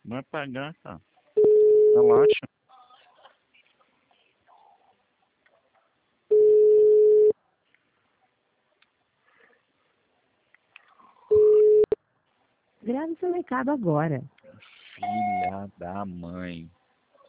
Vai pagar, cara. Relaxa. Grave seu recado agora. Filha da mãe.